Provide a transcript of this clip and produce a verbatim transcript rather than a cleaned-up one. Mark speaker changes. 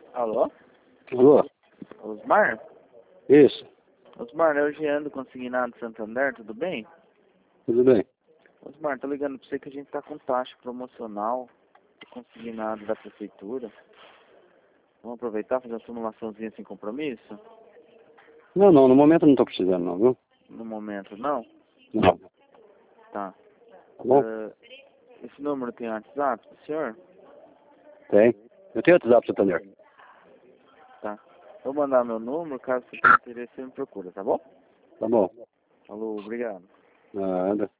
Speaker 1: Alô?
Speaker 2: Alô?
Speaker 1: Osmar?
Speaker 2: Isso,
Speaker 1: Osmar, é o Jean do Consignado Santander, tudo bem?
Speaker 2: tudo bem.
Speaker 1: Osmar, tô ligando pra você que a gente tá com taxa promocional do consignado da prefeitura. Vamos aproveitar e fazer uma simulaçãozinha sem compromisso?
Speaker 2: Não, não, no momento não estou precisando não, viu?
Speaker 1: No momento, não?
Speaker 2: Não.
Speaker 1: Tá.
Speaker 2: Tá bom?
Speaker 1: Eh, esse número tem WhatsApp do senhor?
Speaker 2: Tem. Eu tenho WhatsApp, Santander.
Speaker 1: Tá. Vou mandar meu número, caso você tenha interesse, você me procura, tá bom?
Speaker 2: Tá bom.
Speaker 1: Falou, obrigado.
Speaker 2: Nada.